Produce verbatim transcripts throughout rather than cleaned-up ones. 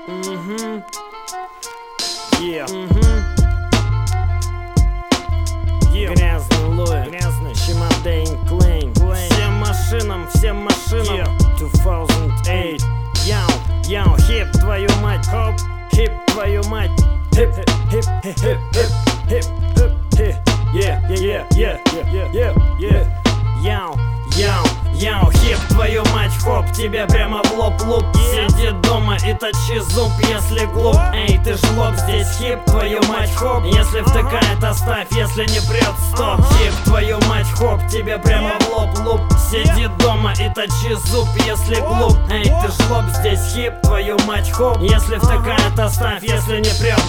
Mm-hmm. Yeah. Mm-hmm. Yeah. Грязный Луи, грязный Чемодейн Клейн. Всем машинам, всем машинам. Yeah. две тысячи восемь. Яу, яу, хип твою мать, хоп, хип твою мать, хип, хип, хип, хип, хип, хип, хип, yeah, yeah, yeah, yeah, yeah, yeah, яу, яу, яу, хип твою мать, хоп, тебе прямо в лоб луп. Сиди дома и точи зуб, если глуп. Эй, ты жлоб, здесь хип твою мать, хоп. Если втыкает, оставь, если не прет, стоп. Хип твою мать, хоп, тебе прямо в лоб луп. Сиди дома и точи зуб, если глуп. Эй, ты жлоб, здесь хип твою мать, хоп. Если втыкает, оставь, если не прет.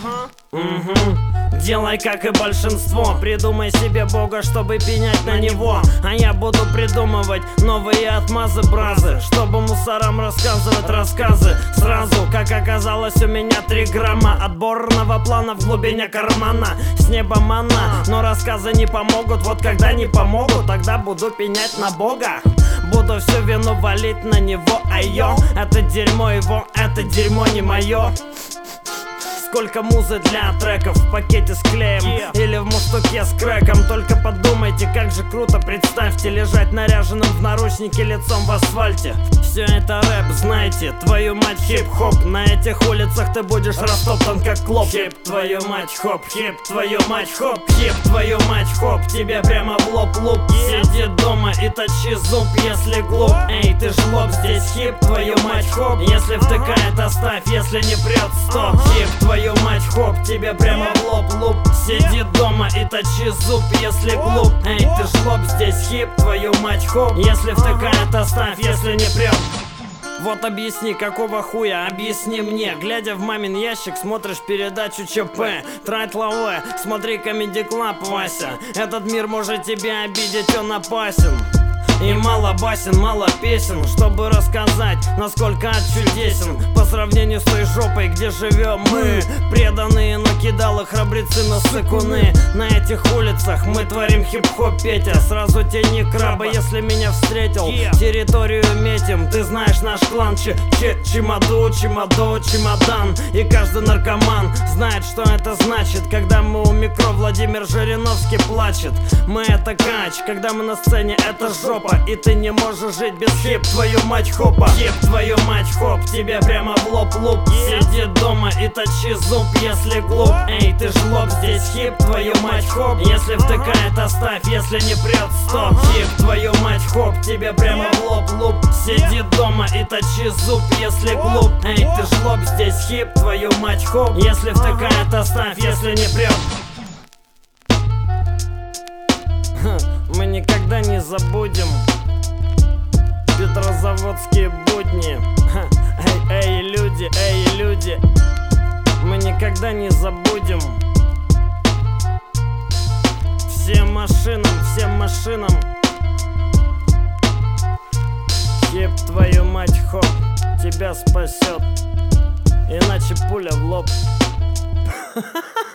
Угу. Делай как и большинство, придумай себе бога, чтобы пенять на него. А я буду придумывать новые отмазы, бразы, чтобы мусорам рассказывать рассказы. Сразу, как оказалось, у меня три грамма отборного плана в глубине кармана. С неба манна, но рассказы не помогут. Вот когда не помогут, тогда буду пенять на бога. Буду всю вину валить на него, айо. Это дерьмо его, это дерьмо не мое. Сколько музы для треков в пакете с клеем, yeah. Или в муштуке с крэком. Только подумайте, как же круто, представьте, лежать наряженным в наручнике лицом в асфальте. Все это рэп, знаете, твою мать, хип-хоп. На этих улицах ты будешь растоптан как клоп. Хип твою мать, хоп, хип твою мать, хоп, хип твою мать, хоп, тебе прямо в лоб луп. Yeah. Сиди дома и точи зуб, если глуп. Эй, ты жлоб, здесь хип твою мать, хоп. Если втыкает, оставь, если не прет, стоп. Хип твою мать, хоп, тебе прямо в лоб луп. Сиди дома и точи зуб, если глуп. Эй, ты жлоб, здесь хип твою мать, хоп. Если втыкает, оставь, если не прет. Вот объясни, какого хуя, объясни мне. Глядя в мамин ящик, смотришь передачу ЧП. Трать лаве, смотри Comedy Club, Вася. Этот мир может тебя обидеть, он опасен. И мало басен, мало песен, чтобы рассказать, насколько ад чудесен. По сравнению с той жопой, где живем мы. Преданные, но кидалы, храбрецы, но сыкуны. На этих улицах мы творим хип-хоп, Петя. Сразу тяни краба, если меня встретил. Территорию метим, ты знаешь наш клан. Ч Ч Чемоду, чемоду, чемодан. И каждый наркоман знает, что это значит. Когда мы у микро, Владимир Жириновский плачет. Мы это кач, когда мы на сцене, это жопа. И ты не можешь жить без хип твою мать, хопа. Хип твою мать, хоп, тебе прямо в лоб луп. Сиди дома и точи зуб, если глуп. Эй, ты жлоб, здесь хип твою мать, хоп. Если втыкает, оставь, если не прет, стоп. Хип твою мать, хоп, тебе прямо в лоб луп. Сиди дома и точи зуб, если глуп. Эй, ты жлоб, здесь хип твою мать, хоп. Если втыкает, оставь, если не прет. Мы никогда не забудем петрозаводские будни. Эй, эй, люди, эй, люди, мы никогда не забудем. Всем машинам, всем машинам. Хип твою мать, хоп, тебя спасет. Иначе пуля в лоб.